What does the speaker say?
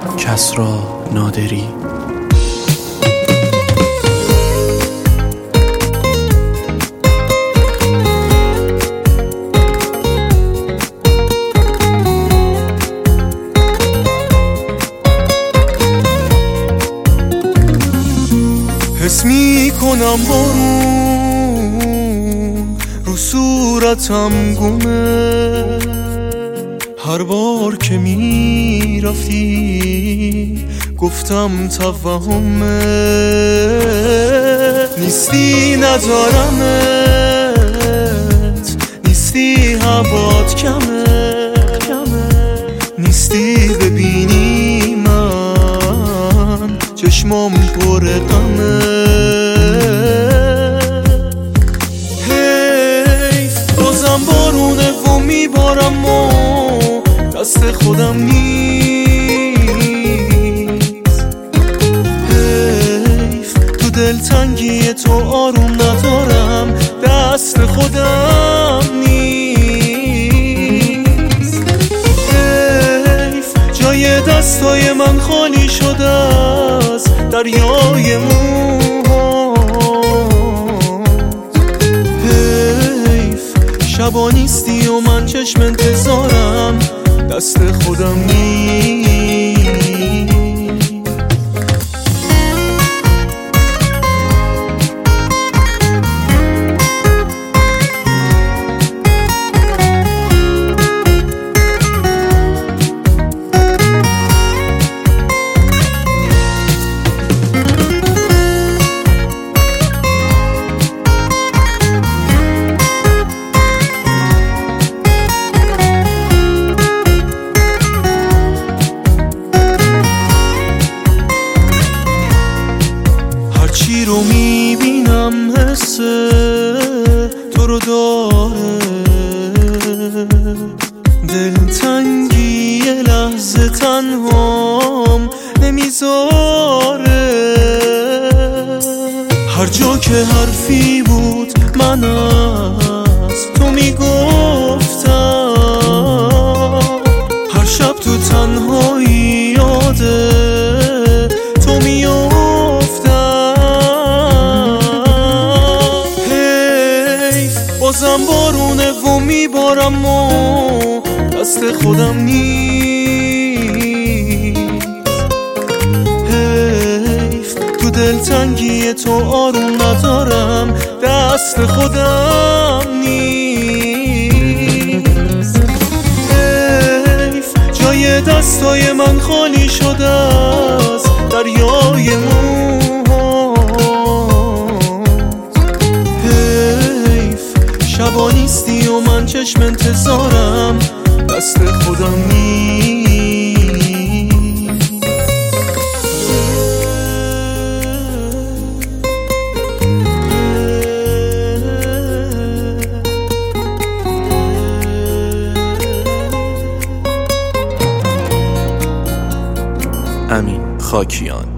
کسری نادری. حس میکنم بارون رو صورتم گمه، هر بار که میرفتی گفتم توهمه. نیستی ندارمت، نیستی هوات کمه، نیستی ببینی من چشمام پر غمه. حیف بازم بارونه و میبارم و دست خودم نیست. حیف تو دلتنگی تو آروم ندارم، دست خودم نیست. حیف جای دستای من خالی شده است دریای موهات. حیف شبا نیستی و من چشم انتظارم، دست خودم نیست. چی رو میبینم حس تو رو داره، دلتنگی یه لحظه تنهام نمیذاره. هر جا که حرفی بود من از تو میگفتم، هر شب تو تنهایی یاده تو میافتم. بازم بارونه و میبارم و دست خودم نیست. حیف تو دلتنگی تو آروم ندارم، دست خودم نیست. حیف جای دستای من خالی شده است دریای شبا نیستی و من چشم انتظارم، دست خودم نیست. امین خاکیان.